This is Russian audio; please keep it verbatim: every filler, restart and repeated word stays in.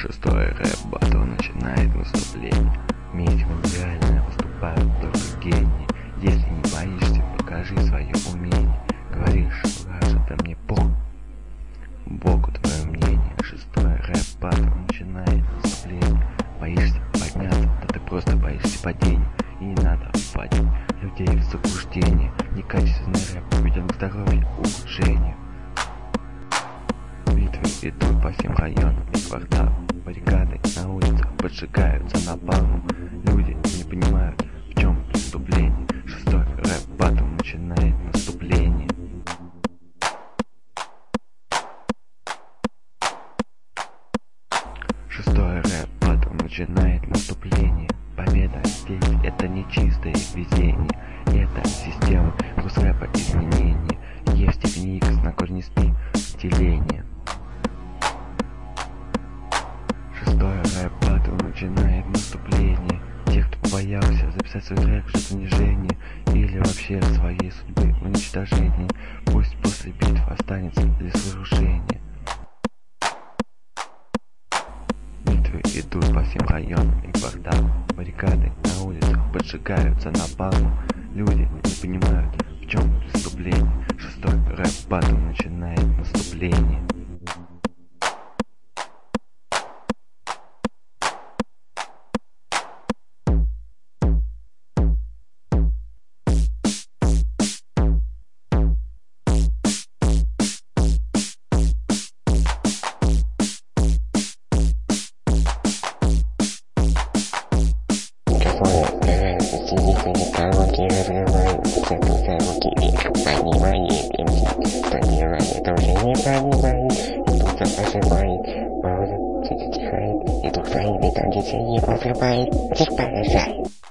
Шестой рэп-баттл начинает выступление. Вместе мы реально выступают только гении. Если не боишься, покажи свое умение. Говоришь, Раша, да мне по боку твое мнение. Шестой рэп-баттл начинает выступление. Боишься подняться, да ты просто боишься падения. И не надо вводить людей в заблуждение. Некачественный рэп ведет к здоровью улучшению. Битвы идут по всем районам и кварталам. Баррикады на улицах поджигаются напалмом. Люди не понимают, в чем преступление. Шестой рэп-баттл начинает наступление. Шестой рэп-баттл начинает наступление. Победа здесь — это не чистое везение. Это система рус-рэпа изменения. Есть техника, на корне спи, деление. Шестой рэп-баттл начинает наступление. Тех, кто побоялся записать свой трек в занижение или вообще своей судьбы в уничтожении, пусть после битв останется лишь разрушение. Битвы идут по всем районам и кварталам. Баррикады на улицах поджигаются напалмом. Люди не понимают, в чем преступление. Шестой рэп-баттл начинает наступление. Сидит и короткий разрывает, цепи за руки вверх, поднимает МС, поднимает, тоже не поднимает, и тут оживает, пауза, чуть стихает, и тут стоит, и там детей его взрывает, всех поражает.